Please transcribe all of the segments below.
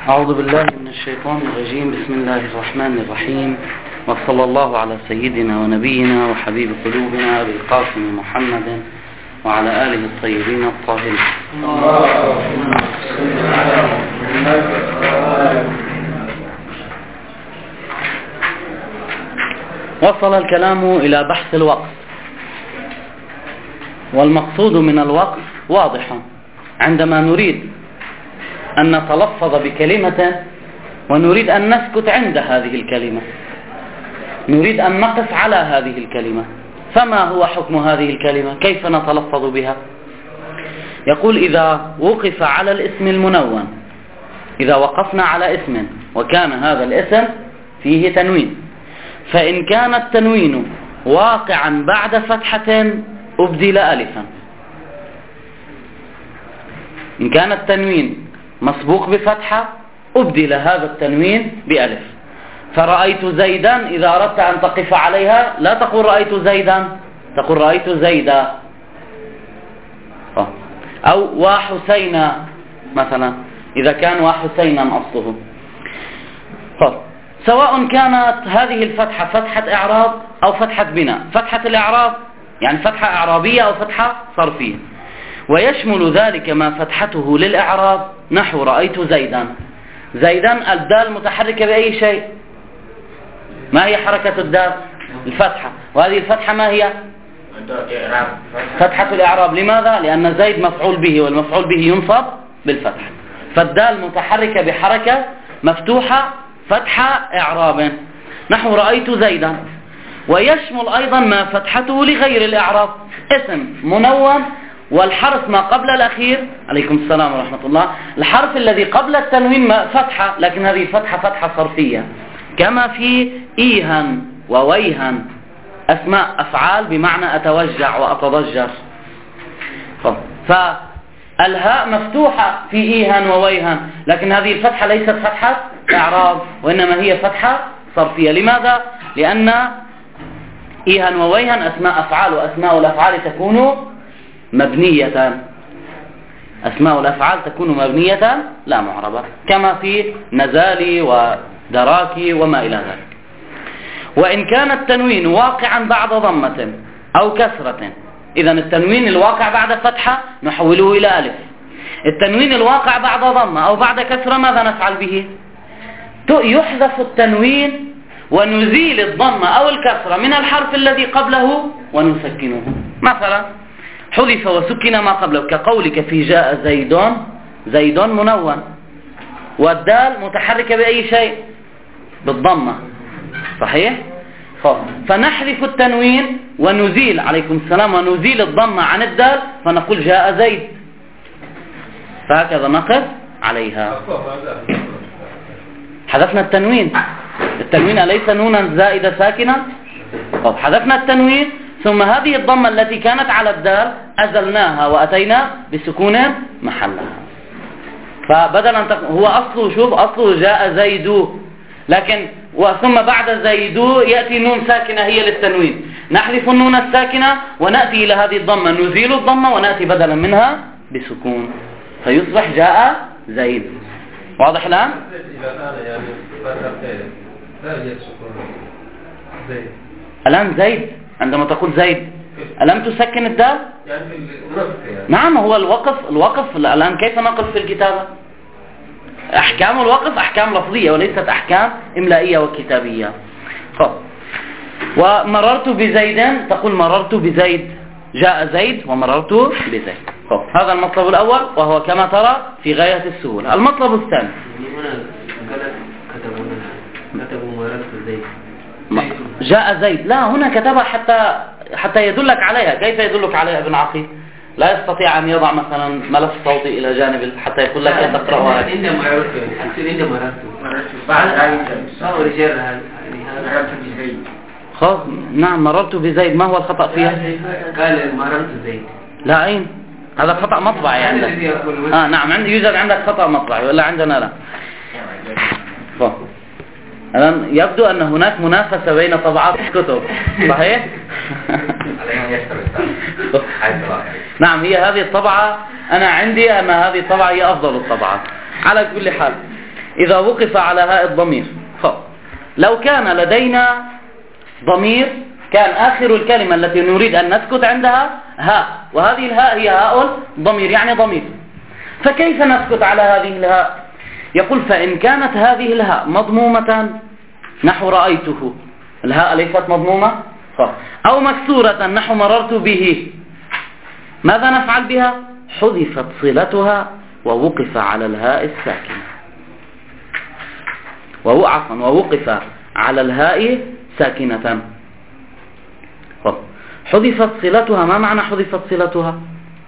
أعوذ بالله من الشيطان الرجيم. بسم الله الرحمن الرحيم، وصلى الله على سيدنا ونبينا وحبيب قلوبنا أبي القاسم محمد وعلى آله الطيبين الطاهرين. وصل الكلام إلى بحث الوقف، والمقصود من الوقف واضح. عندما نريد أن نتلفظ بكلمة ونريد أن نسكت عند هذه الكلمة، نريد أن نقف على هذه الكلمة، فما هو حكم هذه الكلمة؟ كيف نتلفظ بها؟ يقول إذا وقف على الاسم المنون، إذا وقفنا على اسم وكان هذا الاسم فيه تنوين، فإن كان التنوين واقعا بعد فتحة أبدل ألفا. إن كان التنوين مسبوق بفتحة أبدل هذا التنوين بألف. فرأيت زيدا، إذا أردت أن تقف عليها لا تقول رأيت زيدا، تقول رأيت زيدا. أو وحسينا مثلا، إذا كان وحسينا أصله. سواء كانت هذه الفتحة فتحة إعراب أو فتحة بناء. فتحة الإعراب يعني فتحة إعرابية أو فتحة صرفية، ويشمل ذلك ما فتحته للإعراب، نحو رأيت زيدا. زيدا الدال متحركة بأي شيء؟ ما هي حركة الدال؟ الفتحة. وهذه الفتحة ما هي؟ فتحة الإعراب. لماذا؟ لأن زيد مفعول به، والمفعول به ينصب بالفتحة. فالدال متحركة بحركة مفتوحة فتحة إعراب، نحو رأيت زيدا. ويشمل أيضا ما فتحته لغير الإعراب، اسم منون والحرف ما قبل الأخير، عليكم السلام ورحمة الله، الحرف الذي قبل التنوين فتحة، لكن هذه فتحة فتحة صرفية، كما في إيها وويها، أسماء أفعال بمعنى أتوجع وأتضجر. فالهاء مفتوحة في إيها وويها، لكن هذه الفتحة ليست فتحة إعراب، وإنما هي فتحة صرفية. لماذا؟ لأن إيها وويها أسماء أفعال، وأسماء الأفعال تكون مبنية، أسماء الأفعال تكون مبنية لا معربة، كما في نزالي ودراكي وما إلى ذلك. وإن كان التنوين واقعا بعد ضمة أو كسرة، إذا التنوين الواقع بعد فتحة نحوله إلى ألف. التنوين الواقع بعد ضمة أو بعد كسرة ماذا نفعل به؟ يحذف التنوين ونزيل الضمة أو الكسرة من الحرف الذي قبله ونسكنه. مثلا حذف وسكن ما قبله، كقولك في جاء زيد، زيد منون، والدال متحركة بأي شيء؟ بالضمة، صحيح؟ فنحذف التنوين ونزيل، عليكم السلام، ونزيل الضمة عن الدال، فنقول جاء زيد، فهكذا نقف عليها. حذفنا التنوين، التنوين أليس نونا زائدة ساكنة؟ حذفنا التنوين، ثم هذه الضمة التي كانت على الدال أزلناها وأتينا بسكون محلها. فبدل أن هو أصله، شوف أصله جاء زيد، لكن ثم بعد زيد يأتي نون ساكنة هي للتنوين، نحذف النون الساكنة ونأتي إلى هذه الضمة، نزيل الضمة ونأتي بدلا منها بسكون، فيصبح جاء زيد. واضح الآن؟ الآن زيد، عندما تقول زيد ألم تسكن الدال؟ نعم، هو الوقف الآن كيف نقف في الكتابة؟ أحكام الوقف أحكام لفظية وليست أحكام إملائية وكتابية. ومررت بزيد، تقول مررت بزيد، جاء زيد ومررت بزيد. هذا المطلب الأول، وهو كما ترى في غاية السهولة. المطلب الثاني، جاء زيد، لا هنا كتبها حتى يدلك عليها. كيف يدلك عليها ابن عقيل؟ لا يستطيع أن يضع مثلا ملف صوتي إلى جانب حتى يقول لك تقرأها. نعم مررت بزيد، ما هو الخطأ فيها؟ قال مررت زيد، لا أين؟ هذا خطأ مطبعي عندك. نعم يوجد عندك خطأ مطبعي ولا عندنا لا. الآن يبدو أن هناك منافسة بين طبعات الكتب، صحيح؟ نعم، هي هذه الطبعة، أنا عندي أن هذه الطبعة هي أفضل الطبعات على كل حال. إذا وقف على هاء الضمير. لو كان لدينا ضمير كان آخر الكلمة التي نريد أن نسكت عندها هاء، وهذه الهاء هي هاء ضمير يعني ضمير، فكيف نسكت على هذه الهاء؟ يقول فإن كانت هذه الهاء مضمومة نحو رأيته، الهاء ليست مضمومة، أو مكسورة نحو مررت به، ماذا نفعل بها؟ حذفت صلتها ووقف على الهاء الساكنة، ووقف على الهاء ساكنة. حذفت صلتها، ما معنى حذفت صلتها؟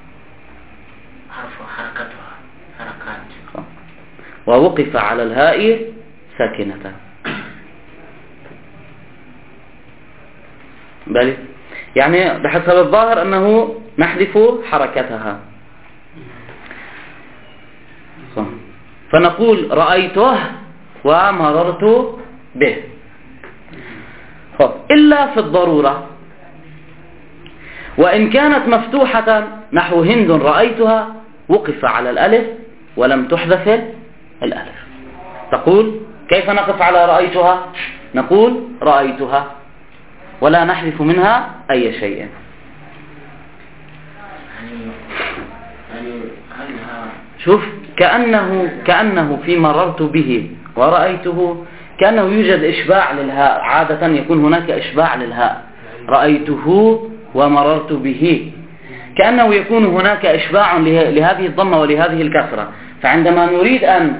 حركتها حركات. ووقف على الهاء ساكنة. بل يعني بحسب الظاهر أنه نحذف حركتها، فنقول رأيته ومررت به. إلا في الضرورة، وإن كانت مفتوحة نحو هند رأيتها وقف على الألف ولم تحذف الألف. تقول كيف نقف على رأيتها؟ نقول رأيتها ولا نحذف منها أي شيء. شوف كأنه في مررت به ورأيته كأنه يوجد إشباع للهاء، عادة يكون هناك إشباع للهاء، رأيته ومررت به، كأنه يكون هناك إشباع لهذه الضمة ولهذه الكسرة، فعندما نريد أن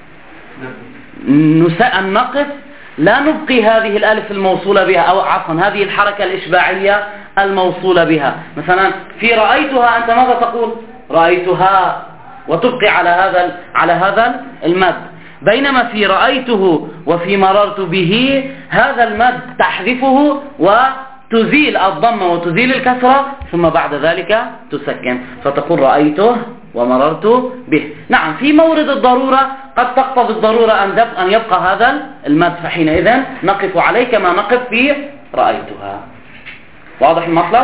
نقف لا نبقي هذه الألف الموصولة بها، أو عفوا هذه الحركة الإشباعية الموصولة بها. مثلا في رأيتها أنت ماذا تقول؟ رأيتها، وتبقي على هذا المد، بينما في رأيته وفي مررت به هذا المد تحذفه وتزيل الضمة وتزيل الكسرة، ثم بعد ذلك تسكن، فتقول رأيته ومررت به. نعم في مورد الضرورة قد تقتضي الضرورة أن يبقى هذا المد، فحينئذ نقف عليه كما نقف في رأيتها. واضح المطلب؟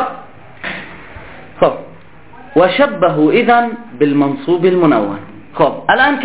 وشبه إذن بالمنصوب المنون. الآن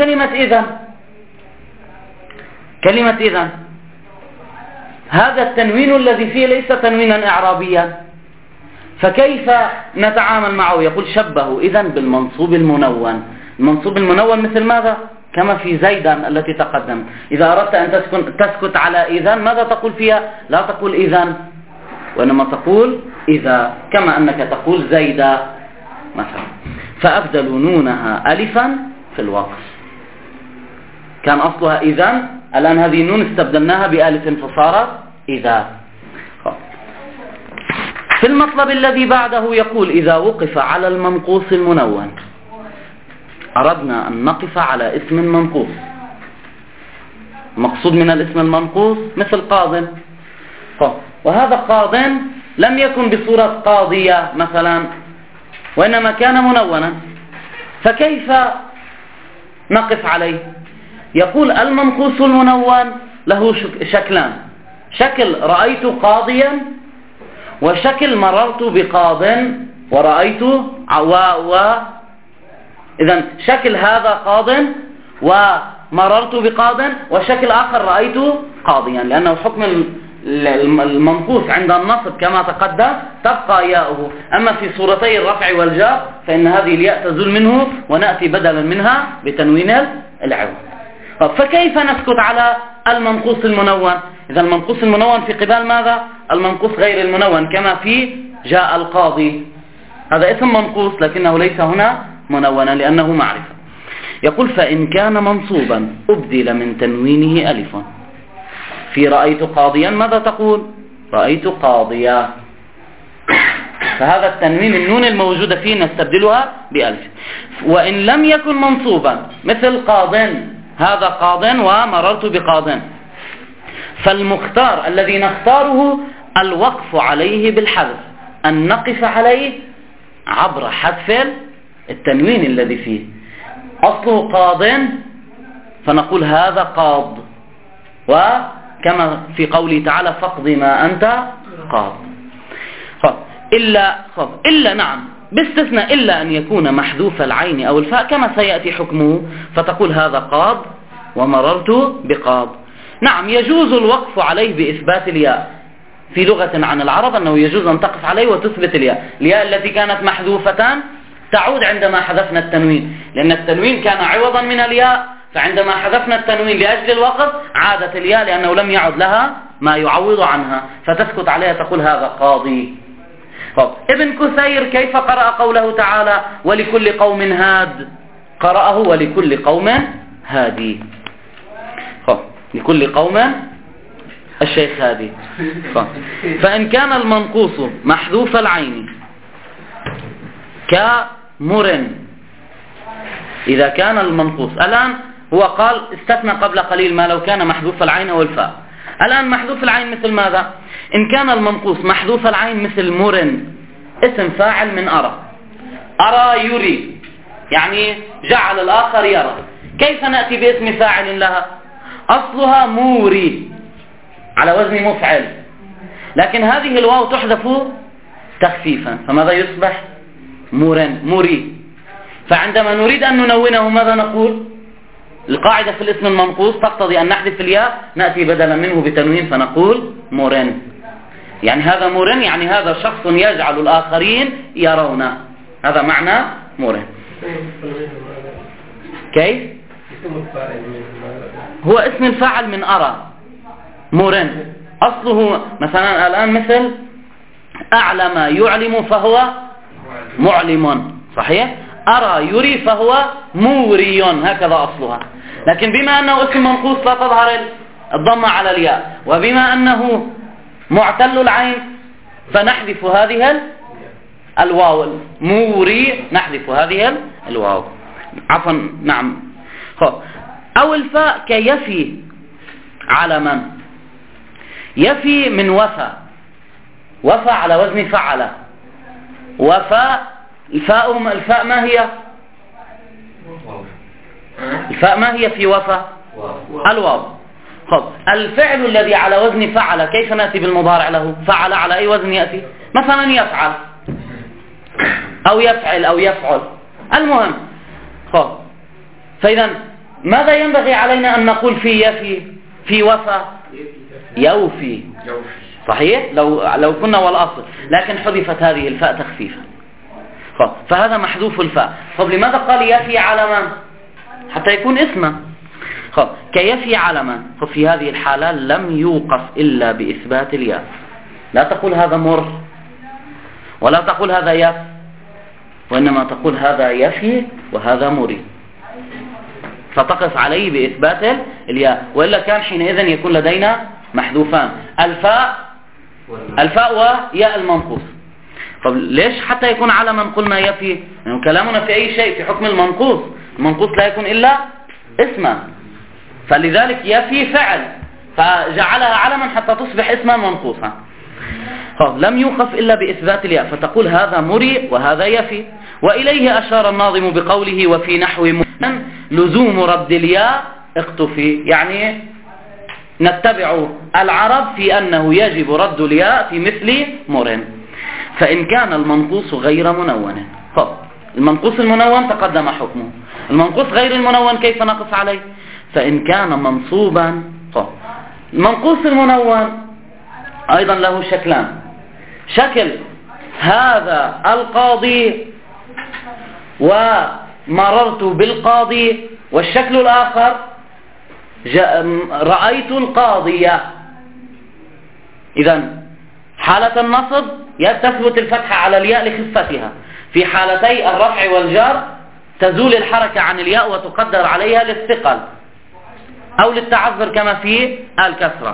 كلمة إذن هذا التنوين الذي فيه ليس تنوينا إعرابيا، فكيف نتعامل معه؟ يقول شبه إذن بالمنصوب المنون. المنصوب المنون مثل ماذا؟ كما في زيدا التي تقدم، إذا أردت أن تسكت على إذن ماذا تقول فيها؟ لا تقول إذن، وإنما تقول إذا، كما أنك تقول زيدا مثلا. فأبدلوا نونها ألفا في الوقف، كان أصلها إذن، الآن هذه النون استبدلناها بألف فصارت إذا. في المطلب الذي بعده يقول إذا وقف على المنقوص المنون، أردنا أن نقف على اسم منقوص، مقصود من الاسم المنقوص مثل قاض، وهذا قاض لم يكن بصورة قاضية مثلا، وإنما كان منونا، فكيف نقف عليه؟ يقول المنقوص المنون له شكلان، شكل رأيت قاضيا، وشكل مررت بقاض ورأيت إذن شكل هذا قاض ومررت بقاض، وشكل آخر رأيت قاضيا، لأنه حكم المنقوص عند النصب كما تقدم تبقى ياؤه، أما في صورتي الرفع والجر فإن هذه الياء تزول منه ونأتي بدلا منها بتنوين العوض. فكيف نسكت على المنقوص المنون؟ إذا المنقوص المنون في قبال ماذا؟ المنقوص غير المنون، كما في جاء القاضي، هذا اسم منقوص لكنه ليس هنا منونا لأنه معرفة. يقول فإن كان منصوبا أبدل من تنوينه ألف. في رأيت قاضيا ماذا تقول؟ رأيت قاضيا، فهذا التنوين النون الموجودة فيه نستبدلها بألف. وإن لم يكن منصوبا مثل قاض، هذا قاض ومررت بقاض، فالمختار الذي نختاره الوقف عليه بالحذف، أن نقف عليه عبر حذف التنوين الذي فيه. أصله قاض فنقول هذا قاض، وكما في قوله تعالى فاقض ما أنت قاض. إلا نعم باستثناء إلا أن يكون محذوف العين أو الفاء كما سيأتي حكمه، فتقول هذا قاض ومررت بقاض. نعم يجوز الوقف عليه بإثبات الياء. في لغة عن العرب أنه يجوز أن تقف عليه وتثبت الياء. الياء التي كانت محذوفة تعود عندما حذفنا التنوين، لأن التنوين كان عوضا من الياء، فعندما حذفنا التنوين لأجل الوقف عادت الياء لأنه لم يعد لها ما يعوض عنها، فتسكت عليها تقول هذا قاضي. ابن كثير كيف قرأ قوله تعالى ولكل قوم هاد؟ قرأه ولكل قوم هادي. لكل قوم الشيخ هادي. فإن كان المنقوص محذوف العين كمر، إذا كان المنقوص الآن هو قال استثنى قبل قليل ما لو كان محذوف العين أو الفاء. الآن محذوف العين مثل ماذا؟ إن كان المنقوص محذوف العين مثل مر، اسم فاعل من أرى. أرى يري، يعني جعل الآخر يرى. كيف نأتي باسم فاعل لها؟ أصلها موري على وزن مفعل، لكن هذه الواو تحذف تخفيفا، فماذا يصبح؟ موري. فعندما نريد أن ننونه ماذا نقول؟ القاعدة في الاسم المنقوص تقتضي أن نحذف الياء، نأتي بدلا منه بتنوين فنقول مورن. يعني هذا مورن، يعني هذا شخص يجعل الآخرين يرون، هذا معنى مورن. كيف؟ هو اسم الفاعل من أرى. مورن أصله مثلا الآن مثل أعلم يعلم فهو معلم، صحيح؟ أرى يري فهو موري، هكذا أصلها. لكن بما أنه اسم منقوص لا تظهر الضمة على الياء، وبما أنه معتل العين فنحذف هذه الواو. موري نحذف هذه الواو، عفوا. نعم. أو الفاء كيفي علما. يفي من وفى، وفى على وزن فعل. وفاء الفاء ما هي؟ الفاء ما هي في وفى؟ الواو. الفعل الذي على وزن فعل كيف نأتي بالمضارع له؟ فعل على أي وزن يأتي؟ مثلا يفعل أو يفعل أو يفعل، المهم. فإذا ماذا ينبغي علينا أن نقول في يفي؟ في وفى يوفي، صحيح؟ لو كنا والأصل، لكن حذفت هذه الفاء تخفيفا، فهذا محذوف الفاء. لماذا قال يفي علما؟ حتى يكون اسما. كيفي علما، ففي هذه الحالة لم يوقف إلا بإثبات الياء. لا تقول هذا مر، ولا تقول هذا يف، وإنما تقول هذا يفي وهذا مري، فتقف عليه بإثبات الياء، وإلا كان حينئذ يكون لدينا محذوفان، الفاء وياء المنقوص. طب ليش حتى يكون علما قلنا يفي؟ يعني كلامنا في أي شيء في حكم المنقوص، المنقوص لا يكون إلا اسما، فلذلك يفي فعل فجعلها علما حتى تصبح اسما منقوصا. لم يوقف إلا بإثبات الياء، فتقول هذا مري وهذا يفي. وإليه أشار الناظم بقوله وفي نحو مرن لزوم رد الياء اقتفي، يعني نتبع العرب في أنه يجب رد الياء في مثل مرن. فإن كان المنقوص غير منون، المنقوص المنون تقدم حكمه، المنقوص غير المنون كيف نقف عليه؟ فإن كان منصوبا، المنقوص المنون أيضا له شكلان، شكل هذا القاضي ومررت بالقاضي، والشكل الآخر رأيت القاضية. إذن حالة النصب تثبت الفتحة على الياء لخفتها، في حالتي الرفع والجر تزول الحركة عن الياء وتقدر عليها للثقل أو للتعذر كما في الكسرة.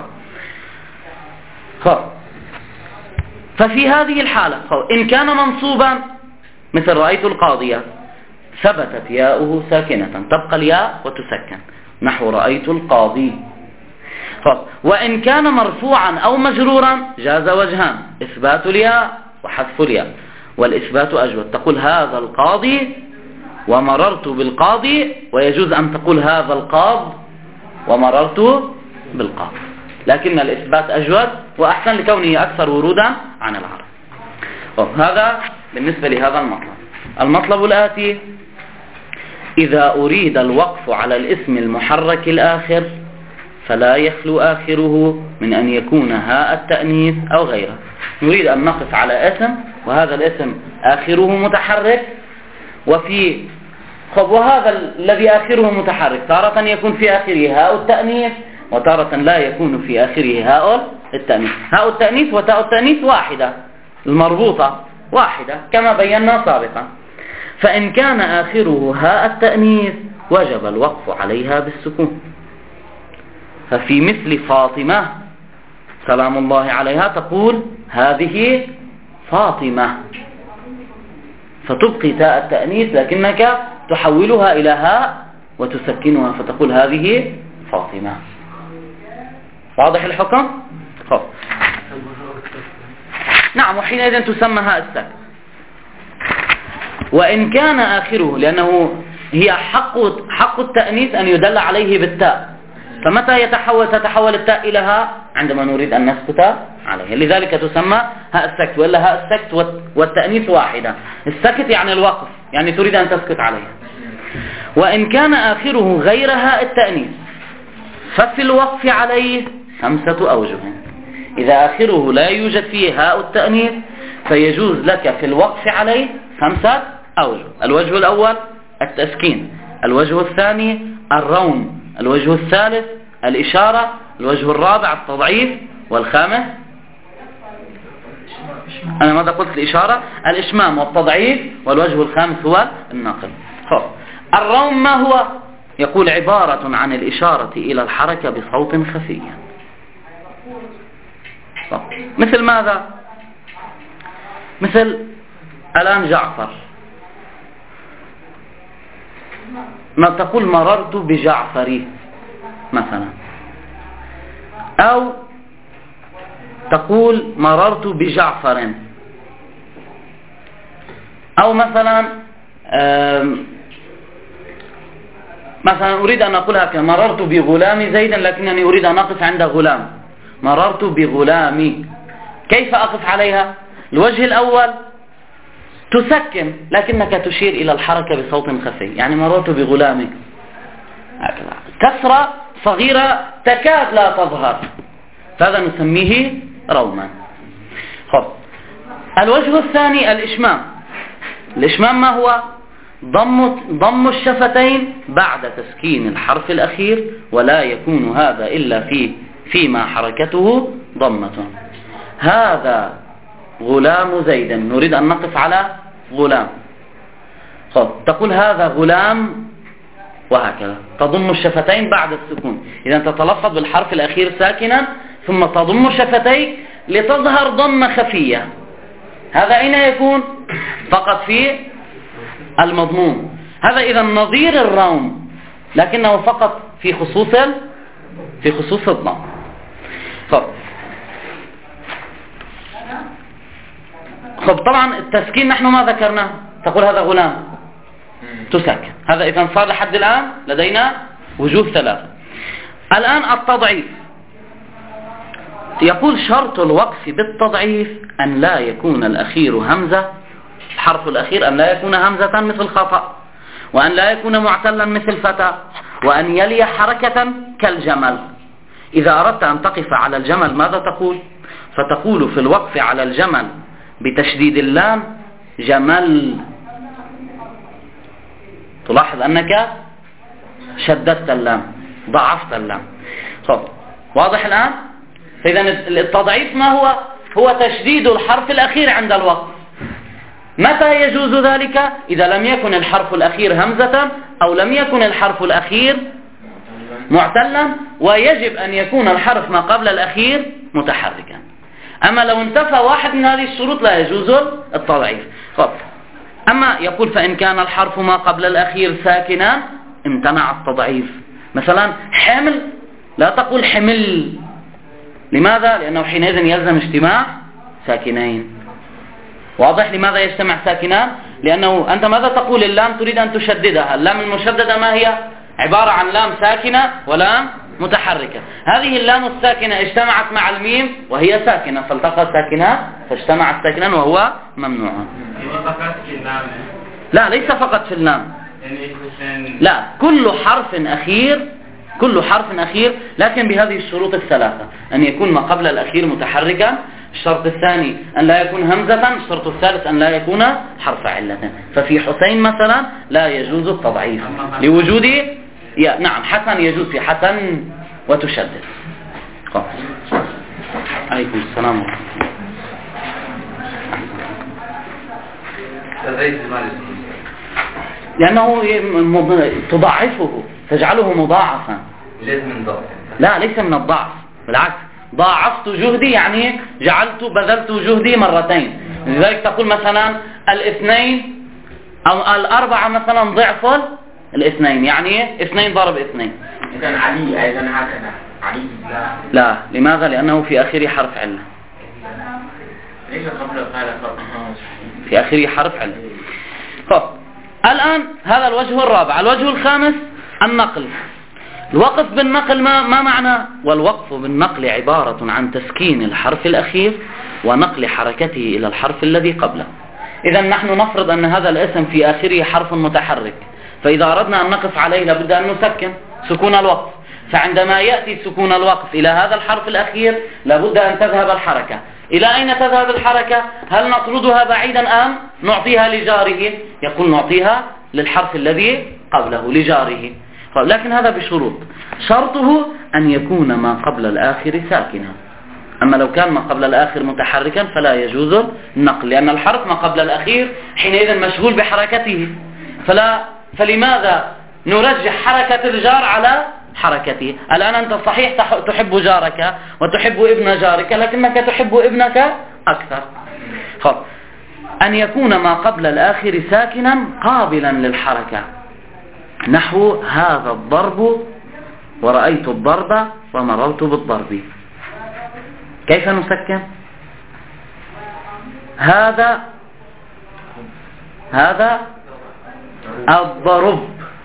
ففي هذه الحالة إن كان منصوبا مثل رأيت القاضية ثبتت ياؤه ساكنة، تبقى الياء وتسكن، نحو رأيت القاضي. وإن كان مرفوعا أو مجرورا جاز وجهان، إثبات الياء وحذف الياء، والإثبات أجود، تقول هذا القاضي ومررت بالقاضي، ويجوز أن تقول هذا القاض ومررت بالقاضي، لكن الإثبات أجود وأحسن لكونه أكثر ورودا عن العرب. هذا بالنسبة لهذا المطلب. المطلب الآتي: إذا أريد الوقف على الاسم المحرك الآخر فلا يخلو آخره من أن يكون هاء التأنيث أو غيره. نريد أن نقف على اسم وهذا الاسم آخره متحرك، وهذا الذي آخره متحرك تارة يكون في آخره هاء التأنيث وتارة لا يكون في آخره هاء التأنيث. هاء التأنيث وتاء التأنيث واحدة، المربوطة واحدة كما بينا سابقا. فإن كان آخره هاء التأنيث وجب الوقف عليها بالسكون. ففي مثل فاطمة سلام الله عليها تقول هذه فاطمة، فتبقي تاء التأنيث لكنك تحولها إلى هاء وتسكنها فتقول هذه فاطمة. واضح الحكم؟ خب. نعم، وحينئذ تسمى هاء السكن. وإن كان آخره، لأنه هي حق التأنيث أن يدل عليه بالتاء، فمتى تتحول التاء إلى هاء؟ عندما نريد أن نسكت عليها، لذلك تسمى هاء السكت. وإلا هاء السكت والتأنيث واحدة. السكت يعني الوقف، يعني تريد أن تسكت عليها. وإن كان آخره غير هاء التأنيث ففي الوقف عليه 5 أوجه. إذا آخره لا يوجد فيه هاء التأنيث فيجوز لك في الوقف عليه 5 أوجه. الوجه الأول التسكين، الوجه الثاني الروم، الوجه الثالث الإشارة، الوجه الرابع التضعيف، والخامس أنا ماذا قلت؟ الإشارة، الإشمام والتضعيف، والوجه الخامس هو النقل. الروم ما هو؟ يقول عبارة عن الإشارة إلى الحركة بصوت خفي. مثل ماذا؟ مثل الآن جعفر، ما تقول مررت بجعفري مثلا، أو تقول مررت بجعفر، أو مثلا أريد أن أقولها مررت بغلام زيدا لكنني أريد أن أقف عند غلام. مررت بغلامي، كيف أقف عليها؟ الوجه الأول تسكن لكنك تشير إلى الحركة بصوت خفي، يعني مررت بغلامي، كسرة صغيرة تكاد لا تظهر، هذا نسميه روما. الوجه الثاني الإشمام. الإشمام ما هو؟ ضم الشفتين بعد تسكين الحرف الأخير، ولا يكون هذا إلا فيما حركته ضمة. هذا غلام زيد، نريد أن نقف على غلام، تقول هذا غلام، وهكذا تضم الشفتين بعد السكون. إذا تتلفظ بالحرف الأخير ساكنا ثم تضم شفتيك لتظهر ضمة خفية. هذا أين يكون؟ فقط في المضموم. هذا إذا نظير الروم لكنه فقط في خصوص الضم. طبعا التسكين نحن ما ذكرناه، تقول هذا غلام تسكن. هذا إذا صار لحد الآن لدينا وجوه 3. الآن التضعيف، يقول شرط الوقف بالتضعيف أن لا يكون الأخير همزة، الحرف الأخير أن لا يكون همزة مثل خطأ، وأن لا يكون معتلا مثل فتى، وأن يلي حركة كالجمل. إذا أردت أن تقف على الجمل ماذا تقول؟ فتقول في الوقف على الجمل بتشديد اللام جمل. تلاحظ أنك شددت اللام، ضعفت اللام. واضح الآن؟ فإذا التضعيف ما هو؟ هو تشديد الحرف الأخير عند الوقف. متى يجوز ذلك؟ إذا لم يكن الحرف الأخير همزة أو لم يكن الحرف الأخير معتلا، ويجب أن يكون الحرف ما قبل الأخير متحركا. أما لو انتفى واحد من هذه الشروط لا يجوز التضعيف. أما يقول فإن كان الحرف ما قبل الأخير ساكنا امتنع التضعيف. مثلا حمل لا تقول حمل، لماذا؟ لأنه حينئذ يلزم اجتماع ساكنين. واضح لماذا يجتمع ساكنان؟ لأنه أنت ماذا تقول؟ اللام تريد أن تشددها. اللام المشددة ما هي؟ عبارة عن لام ساكنة ولام متحركة. هذه اللام الساكنة اجتمعت مع الميم وهي ساكنة، فالتقى ساكنان فاجتمع الساكنان وهو ممنوع. لا، ليس فقط في اللام، لا، كل حرف أخير لكن بهذه الشروط الثلاثة: أن يكون ما قبل الأخير متحركا، الشرط الثاني أن لا يكون همزة، الشرط الثالث أن لا يكون حرف علة. ففي حسين مثلا لا يجوز التضعيف لوجود نعم، حسن يجوز في حسن وتشدد. عليكم السلام ورحمة الله. لأنه تضعفه، تجعله مضاعفا. لا، ليس من الضعف، بالعكس، ضاعفت جهدي يعني بذلت جهدي مرتين. لذلك تقول مثلا الاثنين أو الأربعة مثلا ضعف الاثنين، يعني 2 ضرب 2. إذن علي أيضا هكذا. علي لا، لماذا؟ لأنه في آخره حرف علة. ليس قبل قال في آخره حرف علة. الآن هذا الوجه الرابع. الوجه الخامس النقل. الوقف بالنقل ما معنى؟ والوقف بالنقل عبارة عن تسكين الحرف الأخير ونقل حركته إلى الحرف الذي قبله. إذا نحن نفرض أن هذا الاسم في آخره حرف متحرك، فإذا أردنا أن نقف عليه لابد أن نسكن سكون الوقف. فعندما يأتي سكون الوقف إلى هذا الحرف الأخير لابد أن تذهب الحركة. إلى أين تذهب الحركة؟ هل نطردها بعيدا أم نعطيها لجاره؟ يقول نعطيها للحرف الذي قبله لجاره. لكن هذا بشروط. شرطه أن يكون ما قبل الآخر ساكنا، أما لو كان ما قبل الآخر متحركا فلا يجوز النقل، لأن الحرف ما قبل الأخير حينئذ مشغول بحركته. فلماذا نرجح حركة الجار على حركته؟ الآن أنت صحيح تحب جارك وتحب ابن جارك، لكنك تحب ابنك أكثر. أن يكون ما قبل الآخر ساكنا قابلا للحركة، نحو هذا الضرب ورأيت الضرب ومررت بالضرب. كيف نسكن؟ هذا الضرب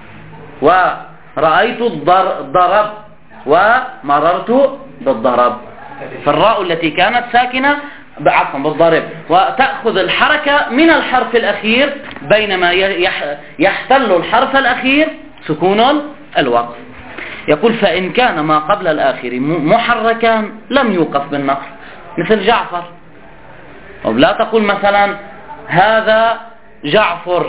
ورأيت الضرب ومررت بالضرب. فالراء التي كانت ساكنة بالضرب، وتأخذ الحركة من الحرف الأخير، بينما يحتل الحرف الأخير سكون الوقف. يقول فإن كان ما قبل الآخر محركا لم يوقف بالنقل، مثل جعفر. لا تقول مثلا هذا جعفر.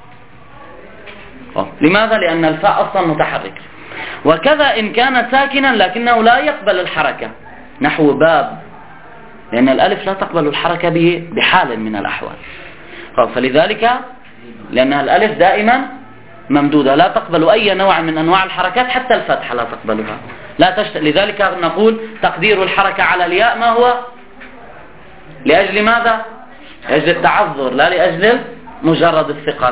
لماذا؟ لأن الفاء أصلا متحرك. وكذا إن كان ساكنا لكنه لا يقبل الحركة، نحو باب، لأن الألف لا تقبل الحركة بحال من الأحوال. فلذلك لأن الألف دائما ممدودة لا تقبل أي نوع من أنواع الحركات، حتى الفتحة لا تقبلها. لذلك نقول تقدير الحركة على الياء ما هو؟ لأجل ماذا؟ لأجل التعذر، لا لأجل مجرد الثقل.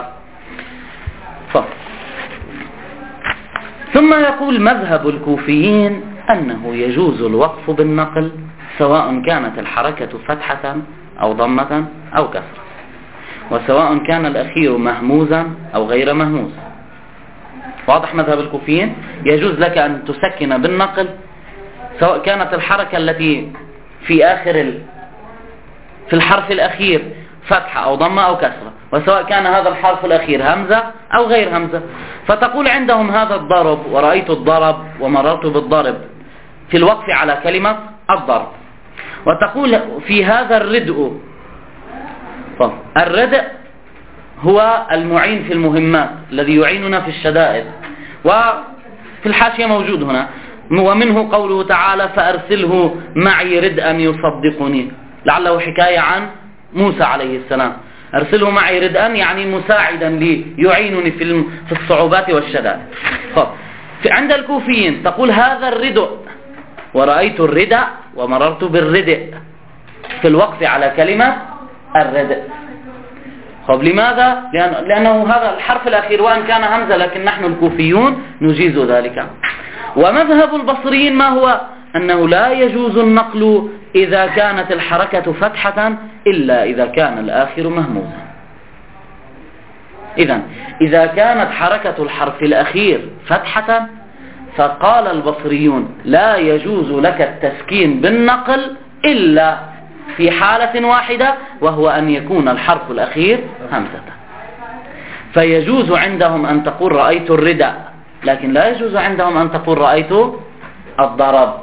ثم يقول مذهب الكوفيين أنه يجوز الوقف بالنقل سواء كانت الحركة فتحة أو ضمة أو كسرة، وسواء كان الأخير مهموزا أو غير مهموز. واضح مذهب الكوفيين؟ يجوز لك أن تسكن بالنقل سواء كانت الحركة التي في الحرف الأخير فتحة أو ضمة أو كسرة، وسواء كان هذا الحرف الأخير همزة أو غير همزة. فتقول عندهم هذا الضرب ورأيت الضرب ومررت بالضرب في الوقف على كلمة الضرب. وتقول في هذا الردء. الردء هو المعين في المهمات الذي يعيننا في الشدائد، وفي الحاشية موجود هنا. ومنه قوله تعالى فأرسله معي ردءا يصدقني، لعله حكاية عن موسى عليه السلام. أرسله معي ردءا يعني مساعدا لي يعينني في الصعوبات والشدائد. عند الكوفيين تقول هذا الردء ورأيت الردء ومررت بالردء في الوقف على كلمة الردء. لماذا؟ لأنه هذا الحرف الأخير وأن كان همزة، لكن نحن الكوفيون نجيز ذلك. ومذهب البصريين ما هو؟ أنه لا يجوز النقل إذا كانت الحركة فتحة إلا إذا كان الآخر مهموزا. إذا كانت حركة الحرف الأخير فتحة فقال البصريون لا يجوز لك التسكين بالنقل إلا في حالة واحدة، وهو أن يكون الحرف الأخير همزة. فيجوز عندهم أن تقول رأيت الرداء، لكن لا يجوز عندهم أن تقول رأيت الضرب.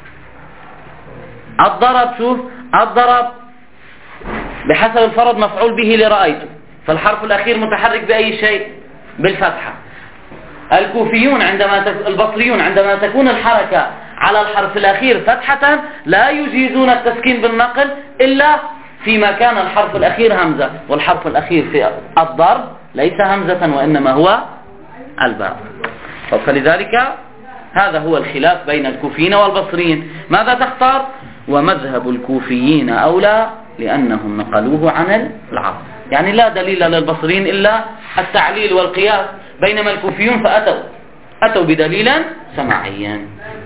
الضرب شوف، الضرب بحسب الفرض مفعول به لرأيته، فالحرف الأخير متحرك بأي شيء؟ بالفتحة. الكوفيون البصريون عندما تكون الحركة على الحرف الأخير فتحة لا يجيزون التسكين بالنقل إلا فيما كان الحرف الأخير همزة، والحرف الأخير في الضرب ليس همزة وإنما هو الباء. فلذلك هذا هو الخلاف بين الكوفيين والبصريين. ماذا تختار؟ ومذهب الكوفيين أولى لأنهم نقلوه عن العرب، يعني لا دليل للبصريين إلا التعليل والقياس، بينما الكوفيون فأتوا بدليل سماعيا.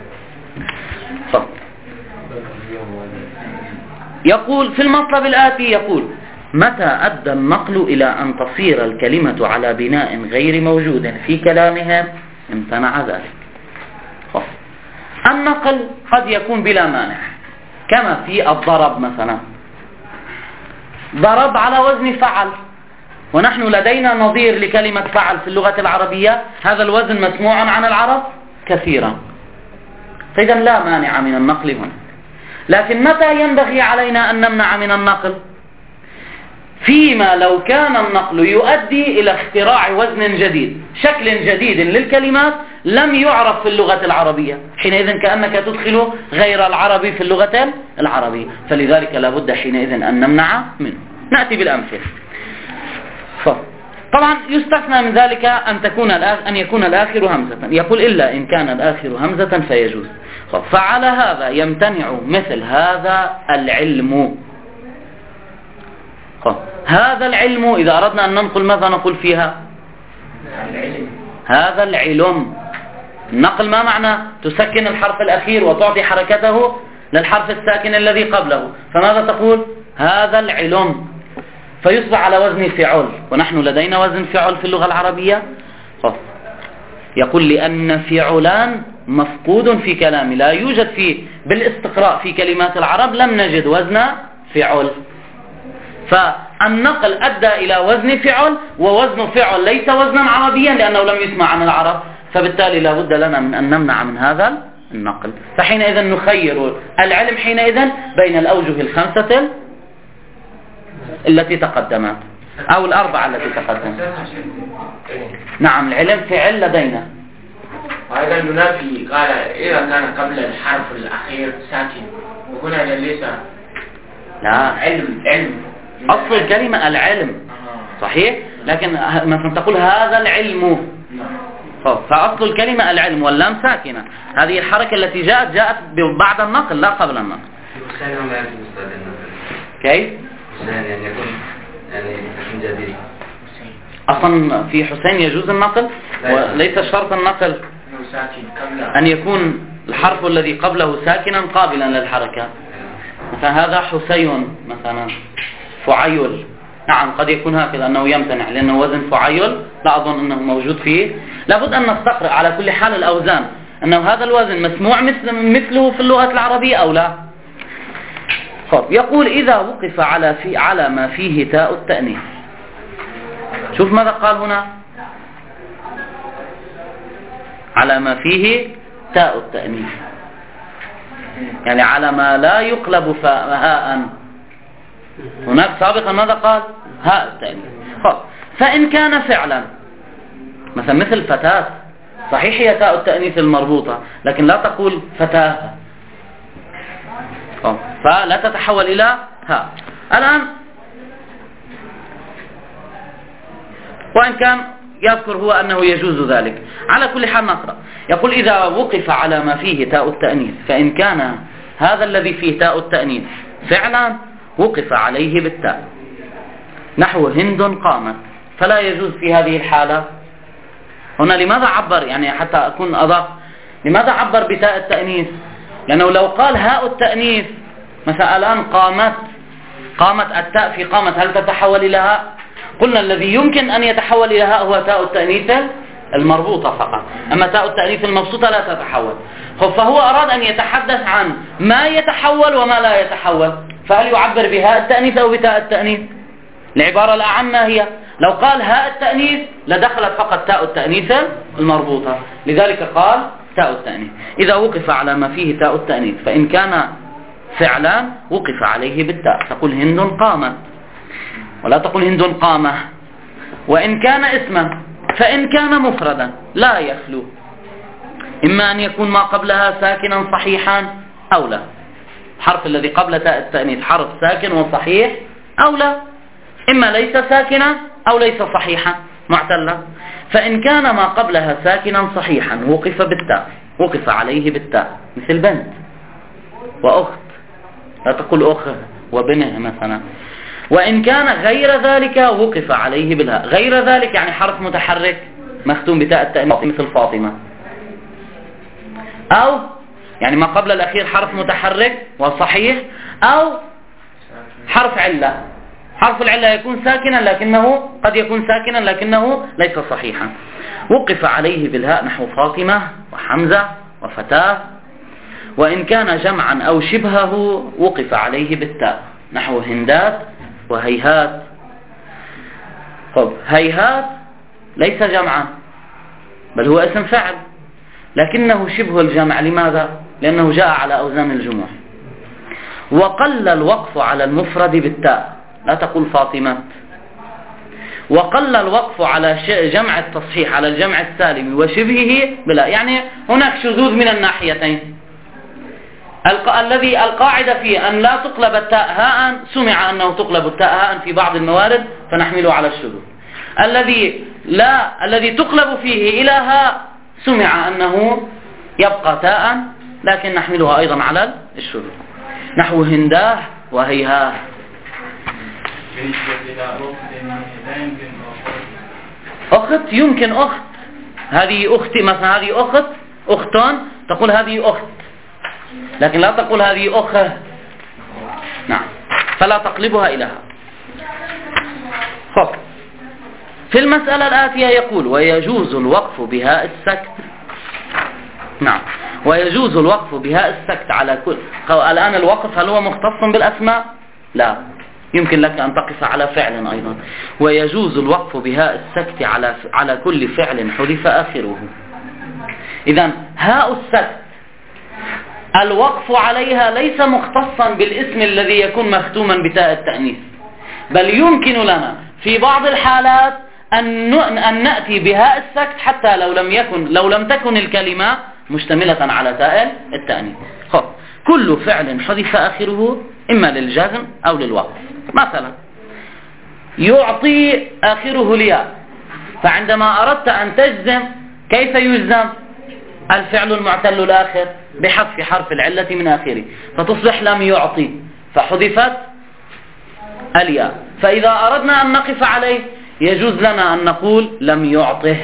يقول في المطلب الآتي، يقول متى أدى النقل إلى أن تصير الكلمة على بناء غير موجود في كلامهم امتنع ذلك. النقل قد يكون بلا مانع، كما في الضرب مثلا، ضرب على وزن فعل، ونحن لدينا نظير لكلمة فعل في اللغة العربية، هذا الوزن مسموع عن العرب كثيرا، فإذا لا مانع من النقل هنا. لكن متى ينبغي علينا أن نمنع من النقل؟ فيما لو كان النقل يؤدي إلى اختراع وزن جديد، شكل جديد للكلمات لم يعرف في اللغة العربية، حينئذ كأنك تدخل غير العربي في اللغة العربية، فلذلك لابد حينئذ أن نمنع منه. نأتي بالأمثلة. طبعا يستثنى من ذلك أن يكون الآخر همزة، يقول إلا إن كان الآخر همزة فيجوز. فعلى هذا يمتنع مثل هذا العلم. هذا العلم إذا أردنا أن ننقل ماذا نقول فيها؟ هذا العلم. النقل ما معنى؟ تسكن الحرف الأخير وتعطي حركته للحرف الساكن الذي قبله، فماذا تقول؟ هذا العلم، فيصبح على وزن فعل، ونحن لدينا وزن فعل في اللغة العربية. يقول لأن فعلان مفقود في كلام، لا يوجد بالاستقراء في كلمات العرب لم نجد وزن فعل، فالنقل أدى إلى وزن فعل، ووزن فعل ليس وزنا عربيا لأنه لم يسمع عن العرب، فبالتالي لا بد لنا من أن نمنع من هذا النقل. فحينئذ نخير العلم حينئذ بين الأوجه الخمسة التي تقدمت أو الأربعة التي تقدمت. نعم، العلم فعل لدينا. وهذا المنافي قال إذا كان قبل الحرف الأخير ساكن، وهنا ليس. لا، علم أصل الكلمة العلم صحيح، لكن مثلا تقول هذا العلم، فأصل الكلمة العلم واللام ساكنة. هذه الحركة التي جاءت بعد النقل لا قبل النقل. كيف؟ يعني يكون من جديد. أصلا في حسين يجوز النقل، وليس شرط النقل أن يكون الحرف الذي قبله ساكنا قابلا للحركة. مثلا هذا حسين مثلا، فعيل، نعم قد يكون هكذا أنه يمتنع لأنه وزن فعيل لا أظن أنه موجود فيه. لابد أن نستقرأ على كل حال الأوزان أنه هذا الوزن مسموع مثله في اللغة العربية أو لا. يقول إذا وقف على ما فيه تاء التأنيث. شوف ماذا قال هنا، على ما فيه تاء التأنيث، يعني على ما لا يقلب هاء. هناك سابقا ماذا قال؟ هاء التأنيث. فإن كان فعلا مثل فتاة، صحيح هي تاء التأنيث المربوطة، لكن لا تقول فتاة، فلا تتحول إلى هاء. الآن وإن كان يذكر هو أنه يجوز ذلك، على كل حال نقرأ. يقول إذا وقف على ما فيه تاء التأنيث، فإن كان هذا الذي فيه تاء التأنيث فعلا وقف عليه بالتاء، نحو هند قامت، فلا يجوز في هذه الحالة. هنا لماذا عبر، يعني حتى أكون أضاف، لماذا عبر بتاء التأنيث؟ لأنه لو قال هاء التأنيث مثلا الآن قامت التاء في قامت هل تتحول إلى هاء؟ قلنا الذي يمكن أن يتحول إلى هاء هو تاء التأنيث المربوطة فقط، أما تاء التأنيث المبسوطة لا تتحول. فهو أراد أن يتحدث عن ما يتحول وما لا يتحول، فهل يعبر بهاء التأنيث أو بتاء التأنيث؟ العبارة الأعم ما هي؟ لو قال هاء التأنيث لدخلت فقط تاء التأنيث المربوطة، لذلك قال تاء التأنيث. إذا وقف على ما فيه تاء التأنيث فإن كان فعلا وقف عليه بالتاء، تقول هند قامت ولا تقول هند قامة. وإن كان اسما فإن كان مفردا لا يخلو إما أن يكون ما قبلها ساكنا صحيحا أو لا، الحرف الذي قبل تاء التأنيث حرف ساكن وصحيح أو لا، إما ليس ساكنا أو ليس صحيحا معتلا. فإن كان ما قبلها ساكنا صحيحا وقف بالتاء، وقف عليه بالتاء، مثل بنت وأخت، لا تقول أخ وبنه مثلا. وإن كان غير ذلك وقف عليه بالهاء. غير ذلك يعني حرف متحرك مختوم بتاء التأنيث مثل فاطمة، أو يعني ما قبل الأخير حرف متحرك وصحيح، أو حرف علة. حرف العلة يكون ساكنا لكنه قد يكون ساكنا لكنه ليس صحيحا، وقف عليه بالهاء نحو فاطمة وحمزة وفتاة. وإن كان جمعا أو شبهه وقف عليه بالتاء نحو هندات وهيهات. طب هيهات ليس جمعا بل هو اسم فعل لكنه شبه الجمع. لماذا؟ لأنه جاء على أوزان الجموع. وقل الوقف على المفرد بالتاء، لا تقول فاطمة. وقل الوقف على جمع التصحيح على الجمع السالم وشبهه بلا، يعني هناك شذوذ من الناحيتين. الذي القاعدة فيه أن لا تقلب التاء هاء، سمع أنه تقلب التاء هاء في بعض الموارد فنحمله على الشذوذ. الذي تقلب فيه إلى هاء سمع أنه يبقى تاء لكن نحملها أيضا على الشذوذ، نحو هنداه وهيهاه. أخت يمكن أخت، هذه أختي مثلا، هذه أخت، أختان، تقول هذه أخت، لكن لا تقول هذه أخت. نعم، فلا تقلبها إلى هاء. في المسألة الآتية يقول ويجوز الوقف بهاء السكت. نعم، ويجوز الوقف بهاء السكت على كل. الآن الوقف هل هو مختص بالأسماء؟ لا، يمكن لك أن تقف على فعل أيضا. ويجوز الوقف بهاء السكت على كل فعل حذف آخره. إذن هاء السكت الوقف عليها ليس مختصا بالاسم الذي يكون مختوما بتاء التأنيث، بل يمكن لنا في بعض الحالات أن نأتي بهاء السكت حتى لو لم تكن الكلمة مشتملة على تاء التأنيث. كل فعل حذف آخره إما للجزم أو للوقف. مثلا يعطي آخره لياء، فعندما أردت أن تجزم كيف يجزم؟ الفعل المعتل الآخر بحذف حرف العلة من آخره، فتصبح لم يعطي فحذفت الياء. فإذا أردنا أن نقف عليه يجوز لنا أن نقول لم يعطه،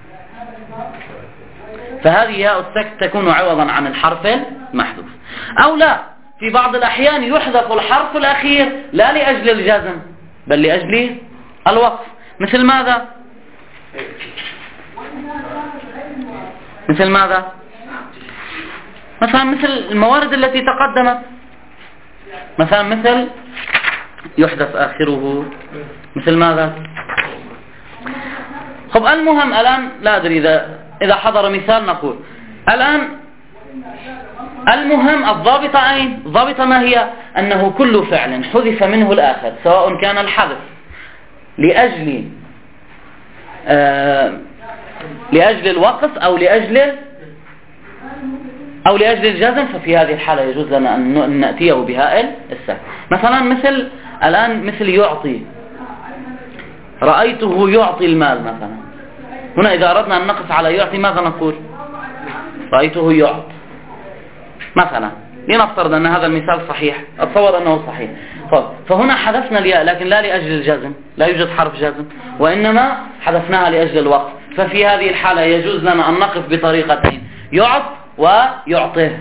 فهذه ياء السكت تكون عوضا عن الحرف المحذوف. أو لا، في بعض الأحيان يحذف الحرف الأخير لا لأجل الجزم بل لأجل الوقف. مثل ماذا؟ مثل ماذا؟ مثلا مثل الموارد التي تقدمت، مثلا مثل يحذف آخره، مثل ماذا؟ المهم الآن لا أدري إذا حضر مثال نقول الآن المهم الضابطة أين؟ الضابطة ما هي؟ أنه كل فعل حذف منه الآخر، سواء كان الحذف لأجل الوقف أو لأجل الجزم، ففي هذه الحالة يجوز لنا أن نأتيه بهاء السكت. مثلا مثل يعطي، رأيته يعطي المال مثلا. هنا إذا أردنا أن نقف على يعطي ماذا نقول؟ رأيته يعطي مثلا، لنفترض أن هذا المثال صحيح، أتصور أنه صحيح. فهنا حذفنا الياء لكن لا لأجل الجزم، لا يوجد حرف جزم، وإنما حذفناها لأجل الوقف. ففي هذه الحالة يجوز لنا أن نقف بطريقتين، يعط ويعطيه.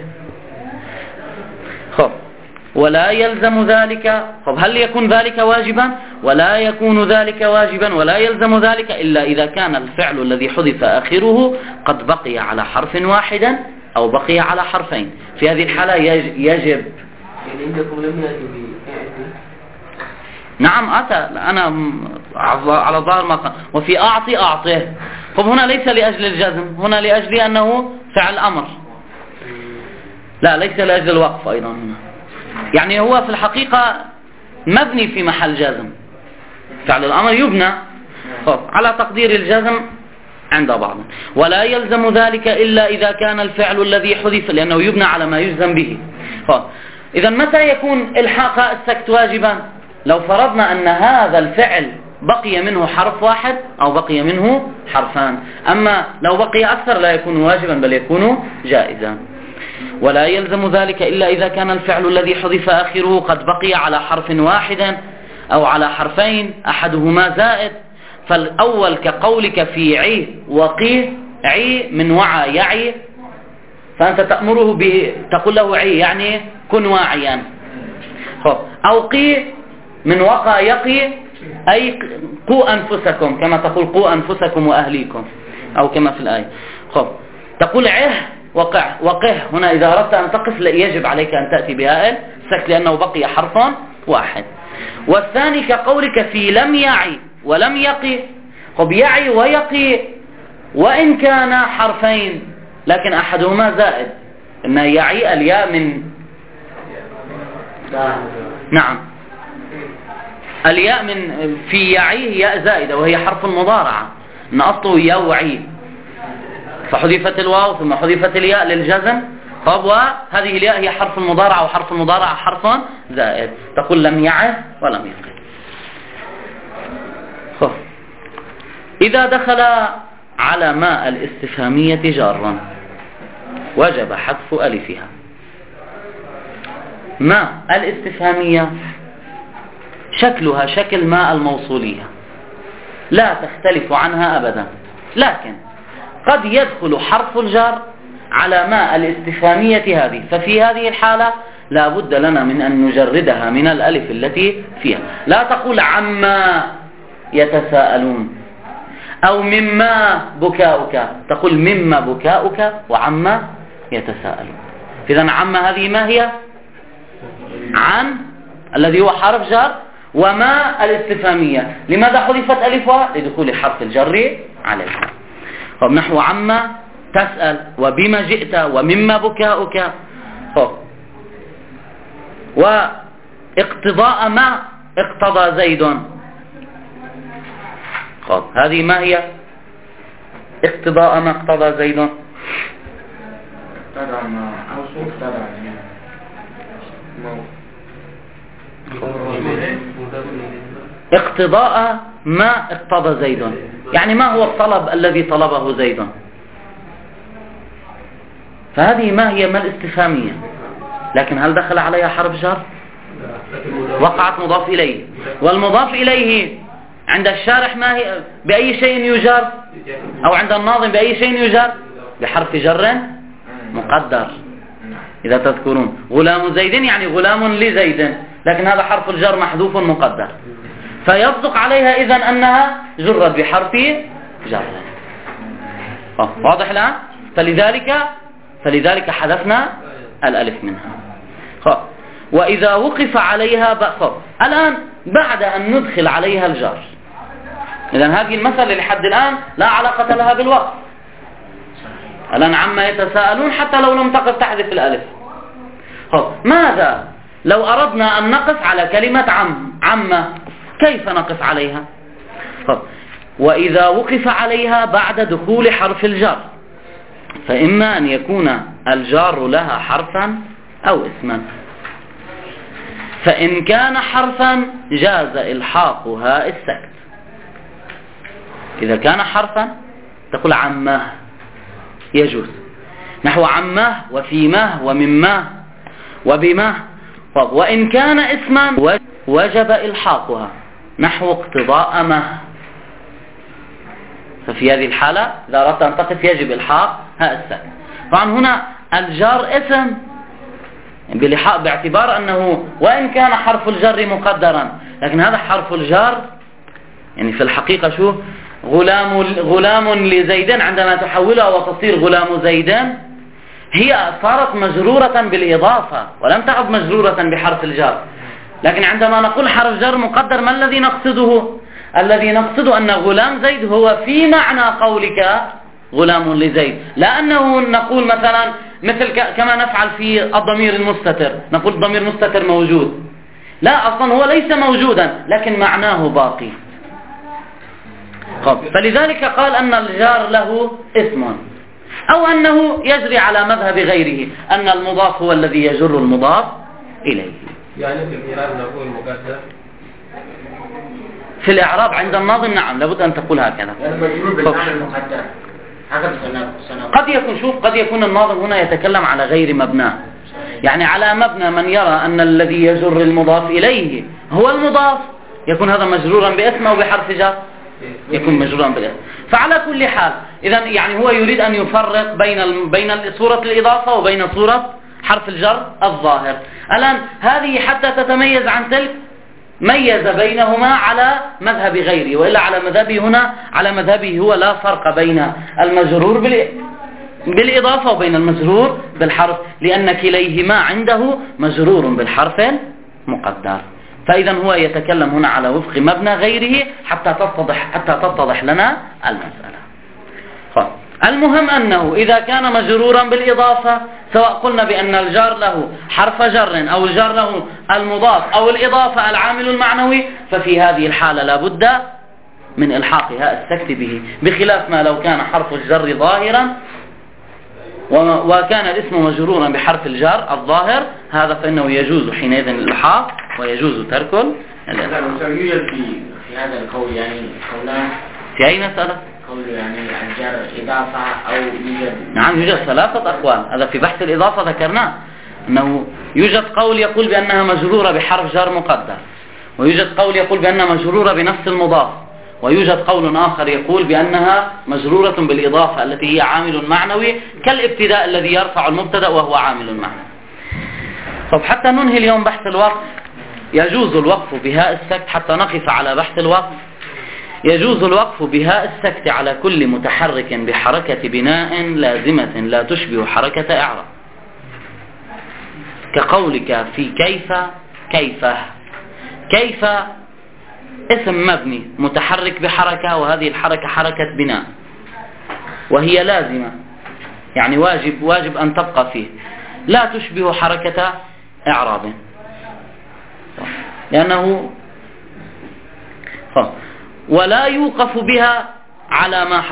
ولا يلزم ذلك. هل يكون ذلك واجبا؟ ولا يكون ذلك واجبا ولا يلزم ذلك إلا إذا كان الفعل الذي حذف آخره قد بقي على حرف واحد أو بقي على حرفين. في هذه الحالة يجب. نعم أتى، أنا على ظاهر ما قال. وفي أعطي أعطيه. طب هنا ليس لأجل الجزم، هنا لأجل أنه فعل أمر، لا ليس لأجل الوقف أيضا هنا. يعني هو في الحقيقة مبني في محل جزم، فعل الأمر يبنى على تقدير الجزم عند بعض. ولا يلزم ذلك إلا إذا كان الفعل الذي حذف، لأنه يبنى على ما يجزم به. إذا متى يكون إلحاق السكت واجبا؟ لو فرضنا أن هذا الفعل بقي منه حرف واحد أو بقي منه حرفان. أما لو بقي أكثر لا يكون واجبا بل يكون جائزا. ولا يلزم ذلك إلا إذا كان الفعل الذي حذف آخره قد بقي على حرف واحد أو على حرفين أحدهما زائد. فالأول كقولك في عي وقي، عي من وعى يعي، فأنت تأمره تقول له عي يعني كن واعيا. أو قي من وقى يقي، أي قوا أنفسكم، كما تقول قوا أنفسكم وأهليكم، أو كما في الآية. تقول عه وقه، هنا إذا أردت أن تقف يجب عليك أن تأتي بهائل سكت لأنه بقي حرف واحد. والثاني كقولك في لم يعي ولم يقي. يعي ويقي وإن كان حرفين لكن أحدهما زائد، إن يعي الياء من نعم الياء من في يعي ياء زائدة وهي حرف المضارعة، إن أصله يوعي فحذفت الواو ثم حذفت الياء للجزم. وهذه الياء هي حرف المضارعة، وحرف المضارعة حرف زائد. تقول لم يعي ولم يقي. إذا دخل على ما الاستفهامية جارا وجب حذف ألفها. ما الاستفهامية شكلها شكل ما الموصولية، لا تختلف عنها أبدا، لكن قد يدخل حرف الجر على ما الاستفهامية هذه. ففي هذه الحالة لا بد لنا من أن نجردها من الألف التي فيها. لا تقول عما يتساءلون أو مما بكاؤك، تقول مما بكاؤك وعما يتساءلون. إذن عما هذه ما هي؟ عن الذي هو حرف جر، وما الاستفهامية. لماذا حذفت ألفها؟ لدخول حرف الجر عليها. نحو عما تسأل وبما جئت ومما بكاؤك. واقتضاء ما اقتضى زيد. هذه ما هي؟ اقتضاء ما اقتضى زيد. اقتضاء ما اقتضى زيد، يعني ما هو الطلب الذي طلبه زيد. فهذه ما هي؟ ما الاستفهامية. لكن هل دخل عليها حرف جر؟ وقعت مضاف إليه، والمضاف إليه عند الشارح ما هي؟ بأي شيء يجر؟ أو عند الناظم بأي شيء يجر؟ بحرف جر مقدر. إذا تذكرون غلام زيد يعني غلام لزيد، لكن هذا حرف الجر محذوف مقدر، فيصدق عليها إذن أنها جرت بحرف جر. واضح الآن؟ فلذلك حذفنا الألف منها. وإذا وقف عليها الآن بعد أن ندخل عليها الجر، إذن هذه المسألة لحد الآن لا علاقة لها بالوقف. الآن عما يتساءلون حتى لو لم تقف تحذف الألف. ماذا لو أردنا أن نقف على كلمة عما؟ كيف نقف عليها؟ وإذا وقف عليها بعد دخول حرف الجر، فإما أن يكون الجار لها حرفا أو اسما. فإن كان حرفا جاز إلحاقها السكت. إذا كان حرفا تقول عماه يجوز، نحو عماه وفيماه ومماه وبماه. وإن كان اسما وجب إلحاقها، نحو اقتضاء ما. ففي هذه الحالة إذا أردت أن تقف يجب إلحاق السكت. طبعا هنا الجار اسم بلحاق، باعتبار أنه وإن كان حرف الجر مقدرا، لكن هذا حرف الجر يعني في الحقيقة شو؟ غلام لزيد، عندما تحولها وتصير غلام زيد هي صارت مجرورة بالإضافة ولم تعد مجرورة بحرف الجر. لكن عندما نقول حرف جر مقدر ما الذي نقصده؟ الذي نقصده أن غلام زيد هو في معنى قولك غلام لزيد، لا أنه نقول مثلا مثل كما نفعل في الضمير المستتر، نقول الضمير المستتر موجود، لا، أصلا هو ليس موجودا لكن معناه باقي. فلذلك قال أن الجار له اسم، أو أنه يجري على مذهب غيره أن المضاف هو الذي يجر المضاف إليه. يعني في الإعراب نقول مقدر؟ في الإعراب عند الناظم نعم لابد أن تقول هكذا. قد يكون قد يكون الناظم هنا يتكلم على غير مبناه، يعني على مبنى من يرى أن الذي يجر المضاف إليه هو المضاف، يكون هذا مجرورا باسم أو بحرف جر، يكون مجرورا بالاسم. فعلى كل حال إذا يعني هو يريد أن يفرق بين صورة الإضافة وبين صورة حرف الجر الظاهر. الآن هذه حتى تتميز عن تلك ميز بينهما على مذهب غيره، وإلا على مذهبه هنا على مذهبه هو لا فرق بين المجرور بالإضافة وبين المجرور بالحرف، لأن كليهما عنده مجرور بالحرف مقدر. فإذا هو يتكلم هنا على وفق مبنى غيره حتى تتضح لنا المسألة. المهم أنه إذا كان مجرورا بالإضافة، سواء قلنا بأن الجار له حرف جر أو الجار له المضاف أو الإضافة العامل المعنوي، ففي هذه الحالة لابد من إلحاقها السكت به، بخلاف ما لو كان حرف الجر ظاهرا وكان الاسم مجرورا بحرف الجر الظاهر، هذا فإنه يجوز حينئذ الإلحاق ويجوز ترك الإلحاق. يوجد في هذا القول يعني قولان في أي مسألة؟ قول يعني الجر إضافة أو يوجد؟ نعم يوجد ثلاثة أقوال، هذا في بحث الإضافة ذكرناه، أنه يوجد قول يقول بأنها مجرورة بحرف جر مقدر، ويوجد قول يقول بأنها مجرورة بنفس المضاف، ويوجد قول آخر يقول بأنها مجرورة بالإضافة التي هي عامل معنوي كالابتداء الذي يرفع المبتدأ وهو عامل معنوي. طب حتى ننهي اليوم بحث الوقف، يجوز الوقف بهاء السكت حتى نقف على بحث الوقف. يجوز الوقف بهاء السكت على كل متحرك بحركة بناء لازمة لا تشبه حركة إعراب، كقولك في كيف اسم مبني متحرك بحركة، وهذه الحركة حركة بناء وهي لازمة، يعني واجب أن تبقى فيه، لا تشبه حركة إعراب، لأنه ولا يوقف بها على ما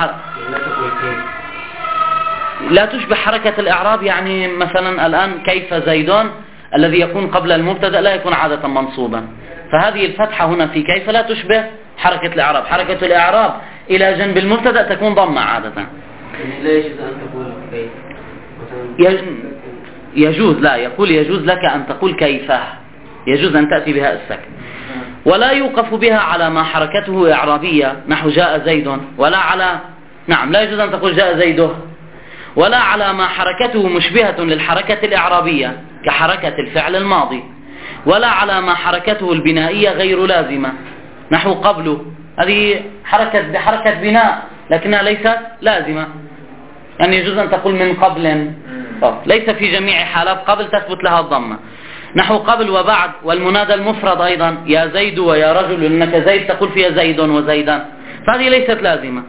لا تشبه حركة الإعراب. يعني مثلا الآن كيف زيدون الذي يكون قبل المبتدأ لا يكون عادة منصوبا، فهذه الفتحة هنا في كيف لا تشبه حركة الإعراب. حركة الإعراب إلى جنب المبتدأ تكون ضمة عادة. لا يجوز أن تقول كيف يجوز، لا يقول يجوز لك أن تقول كيف، يجوز أن تأتي بها السكن. ولا يوقف بها على ما حركته إعرابية نحو جاء زيد، ولا على لا يجوز أن تقول جاء زيده، ولا على ما حركته مشبهة للحركة الإعرابية كحركة الفعل الماضي، ولا على ما حركته البنائية غير لازمة نحو قبله، هذه حركة بناء لكنها ليست لازمة، يعني يجوز أن تقول من قبل، ليس في جميع حالات قبل تثبت لها الضمة، نحو قبل وبعد، والمنادى المفرد أيضا يا زيد ويا رجل، إنك زيد تقول فيها زيد وزيدان، فهذه ليست لازمة.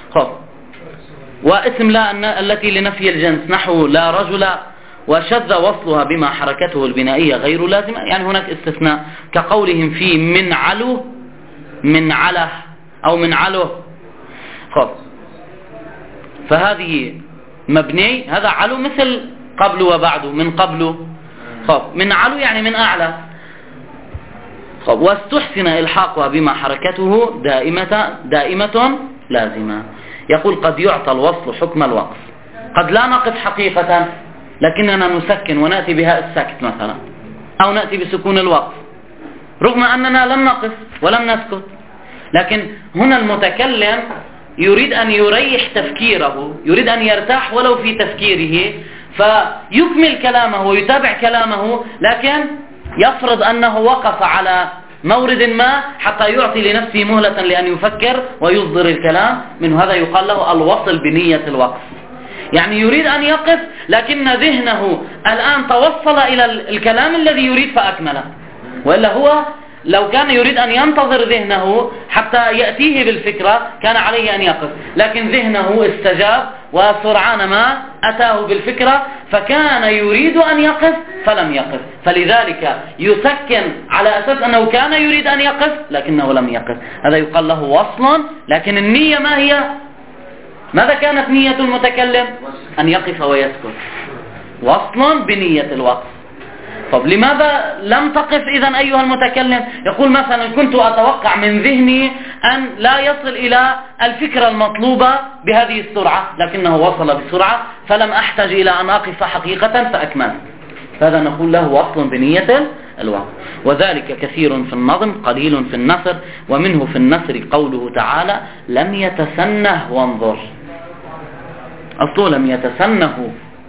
واسم لا التي لنفي الجنس نحو لا رجل، وشذ وصلها بما حركته البنائية غير لازمة، يعني هناك استثناء كقولهم في من علو من عله أو من علو، فهذه مبني، هذا علو مثل قبل وبعد، من قبل، من علو يعني من أعلى. واستحسن إلحاقها بما حركته دائمة لازمة. يقول قد يعطى الوصل حكم الوقف، قد لا نقف حقيقة لكننا نسكن ونأتي بها السكت مثلا، أو نأتي بسكون الوقف رغم أننا لم نقف ولم نسكت، لكن هنا المتكلم يريد أن يريح تفكيره، يريد أن يرتاح ولو في تفكيره، فيكمل كلامه ويتابع كلامه، لكن يفرض أنه وقف على مورد ما حتى يعطي لنفسه مهلة لأن يفكر ويصدر الكلام منه. هذا يقال له الوصل بنية الوقف، يعني يريد أن يقف لكن ذهنه الآن توصل إلى الكلام الذي يريد فأكمله، وإلا هو لو كان يريد أن ينتظر ذهنه حتى يأتيه بالفكرة كان عليه أن يقف، لكن ذهنه استجاب وسرعان ما أتاه بالفكرة، فكان يريد أن يقف فلم يقف، فلذلك يسكن على أساس أنه كان يريد أن يقف لكنه لم يقف. هذا يقال له وصل. لكن النية ما هي؟ ماذا كانت نية المتكلم؟ أن يقف ويسكت، وصل بنية الوقف. طب لماذا لم تقف إذن أيها المتكلم؟ يقول مثلا كنت أتوقع من ذهني أن لا يصل إلى الفكرة المطلوبة بهذه السرعة، لكنه وصل بسرعة فلم أحتاج إلى أن أقف حقيقة فأكمل. هذا نقول له وصل بنية الوقف. وذلك كثير في النظم قليل في النثر، ومنه في النثر قوله تعالى لم يتسنه وانظر. أصله لم يتسنه.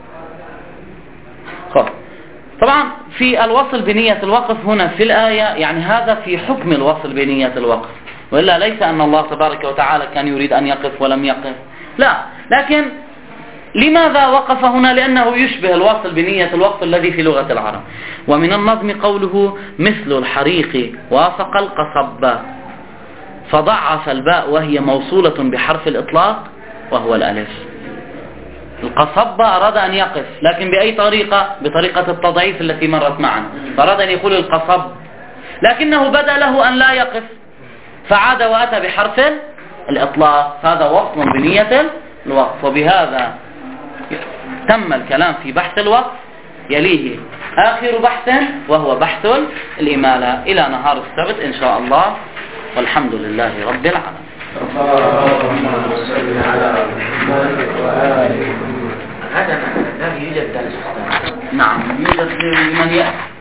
طبعا في الوصل بنية الوقف هنا في الآية يعني هذا في حكم الوصل بنية الوقف، وإلا ليس أن الله تبارك وتعالى كان يريد أن يقف ولم يقف، لا. لكن لماذا وقف هنا؟ لأنه يشبه الوصل بنية الوقف الذي في لغة العرب. ومن النظم قوله مثل الحريق وافق القصب فضعف الباء وهي موصولة بحرف الإطلاق وهو الألف. القصب أراد أن يقف، لكن بأي طريقة؟ بطريقة التضعيف التي مرت معنا، فأراد أن يقول القصب، لكنه بدا له أن لا يقف فعاد وأتى بحرف الإطلاق. هذا وصل بنية الوقف. وبهذا تم الكلام في بحث الوقف، يليه آخر بحث وهو بحث الإمالة إلى نهار السبت إن شاء الله، والحمد لله رب العالمين. اللهم صل على محمد وآله. هذا لا يوجد درس. نعم يوجد لمن يأتي.